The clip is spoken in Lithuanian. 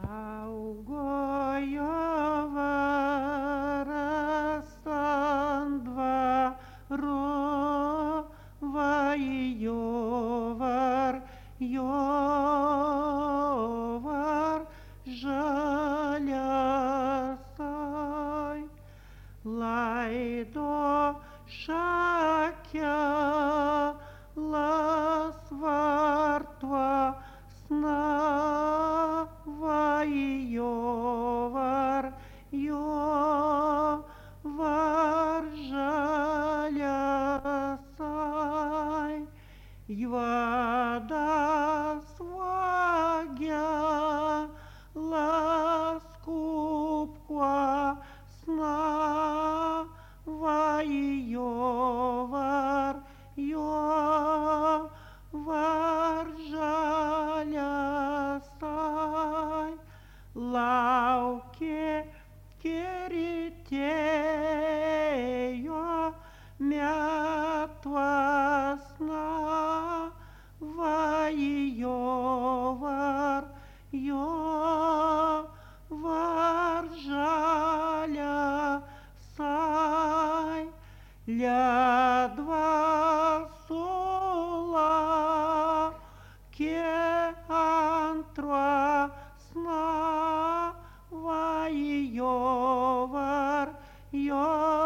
Saugojo varas ant dvaro, jovar žaliasai, laido šakelas vartva snava jovar žaliasai, juodas vagelas kupkua snava jovar žaliasai, laukė rytėjo metvas snava jovar žaliasai, ledvas sulaukė antro snava jovar